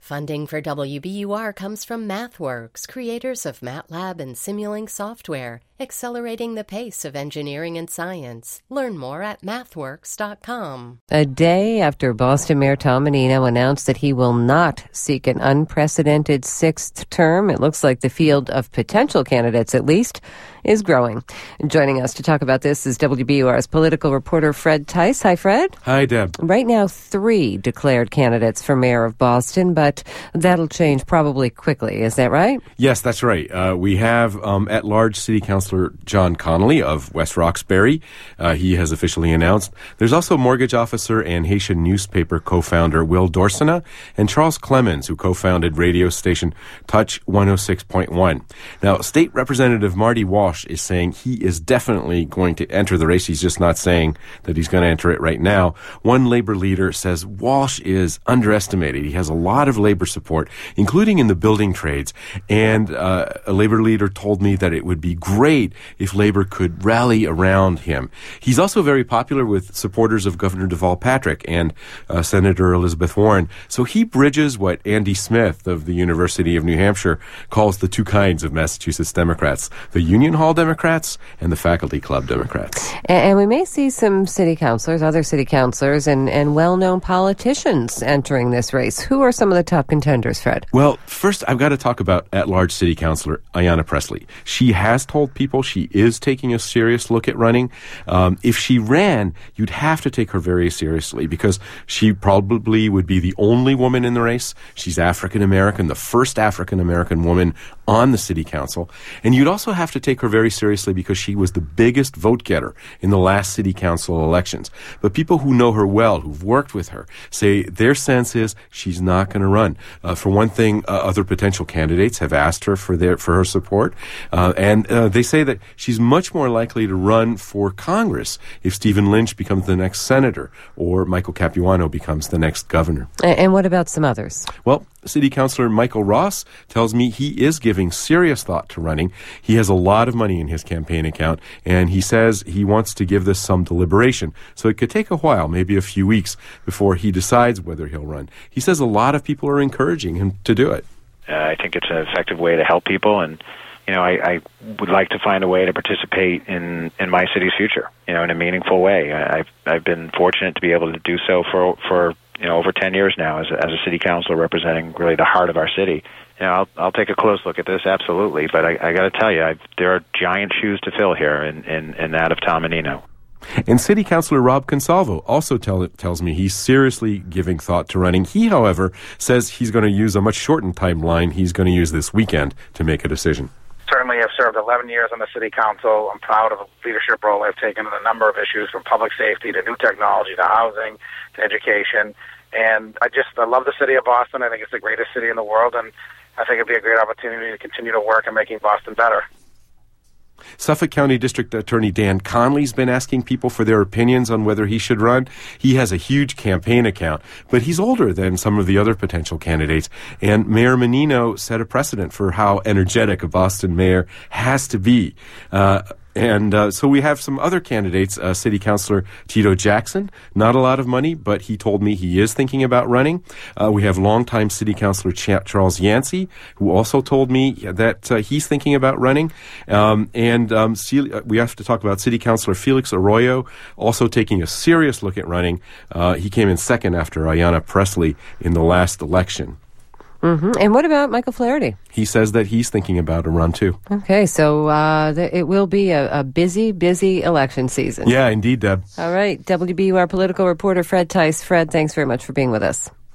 Funding for WBUR comes from MathWorks, creators of MATLAB and Simulink software, accelerating the pace of engineering and science. Learn more at mathworks.com. A day after Boston Mayor Tom Menino announced that he will not seek an unprecedented sixth term, it looks like the field of potential candidates, at least, is growing. Joining us to talk about this is WBUR's political reporter Fred Tice. Hi, Fred. Hi, Deb. Right now, 3 declared candidates for mayor of Boston, but that'll change probably quickly. Is that right? Yes, that's right. We have at-large City Councilor John Connolly of West Roxbury. He has officially announced. There's also mortgage officer and Haitian newspaper co-founder Will Dorsena and Charles Clemens, who co-founded radio station Touch 106.1. Now, State Representative Marty Walsh is saying he is definitely going to enter the race. He's just not saying that he's going to enter it right now. One labor leader says Walsh is underestimated. He has a lot of labor support, including in the building trades. And a labor leader told me that it would be great if labor could rally around him. He's also very popular with supporters of Governor Deval Patrick and Senator Elizabeth Warren. So he bridges what Andy Smith of the University of New Hampshire calls the two kinds of Massachusetts Democrats, the Union Hall Democrats and the Faculty Club Democrats. And we may see some city councilors, other city councilors, and well-known politicians entering this race. Who are some of the top contenders, Fred? Well, first, I've got to talk about at-large city councilor Ayanna Pressley. She has told people she is taking a serious look at running. If she ran, you'd have to take her very seriously because she probably would be the only woman in the race. She's African-American, the first African-American woman on the city council. And you'd also have to take her very seriously because she was the biggest vote getter in the last city council elections. But people who know her well, who've worked with her, say their sense is she's not going to run. For one thing, other potential candidates have asked her for her support. And they say that she's much more likely to run for Congress if Stephen Lynch becomes the next senator or Michael Capuano becomes the next governor. And what about some others? Well, City Councilor Michael Ross tells me he is giving serious thought to running. He has a lot of money in his campaign account, and he says he wants to give this some deliberation. So it could take a while, maybe a few weeks, before he decides whether he'll run. He says a lot of people are encouraging him to do it. I think it's an effective way to help people, and I would like to find a way to participate in my city's future, in a meaningful way. I've been fortunate to be able to do so for over 10 years now as a city councilor representing really the heart of our city. I'll take a close look at this, absolutely, but I got to tell you, there are giant shoes to fill here in that of Tom Menino. And City Councilor Rob Consalvo also tells me he's seriously giving thought to running. He, however, says he's going to use a much shortened timeline. He's going to use this weekend to make a decision. Certainly, I've served 11 years on the city council. I'm proud of the leadership role I've taken in a number of issues, from public safety to new technology to housing to education. And I love the city of Boston. I think it's the greatest city in the world, and I think it'd be a great opportunity to continue to work on making Boston better. Suffolk County District Attorney Dan Conley's been asking people for their opinions on whether he should run. He has a huge campaign account, but he's older than some of the other potential candidates. And Mayor Menino set a precedent for how energetic a Boston mayor has to be. So we have some other candidates, City Councilor Tito Jackson, not a lot of money, but he told me he is thinking about running. We have longtime City Councilor Charles Yancey, who also told me that he's thinking about running. We have to talk about City Councilor Felix Arroyo, also taking a serious look at running. He came in second after Ayanna Pressley in the last election. Mm-hmm. And what about Michael Flaherty? He says that he's thinking about a run, too. Okay, so it will be a busy, busy election season. Yeah, indeed, Deb. All right, WBUR political reporter Fred Tice. Fred, thanks very much for being with us.